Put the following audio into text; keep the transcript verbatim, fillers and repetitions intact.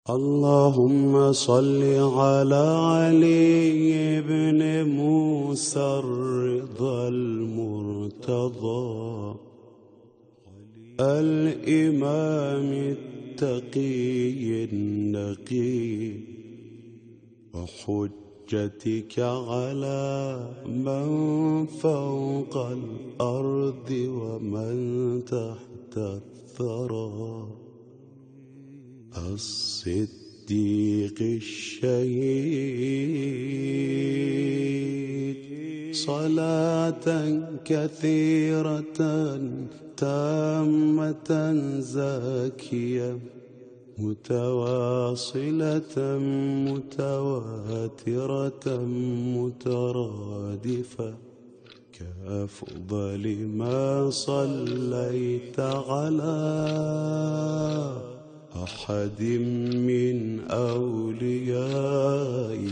اللهم صل على علي بن موسى الرضا المرتضى الإمام التقي النقي وحجتك على من فوق الأرض ومن تحت الثرى الصديق الشهيد صلاة كثيرة تامة زاكية متواصلة متواترة مترادفة كأفضل ما صليت على أحد من أولياء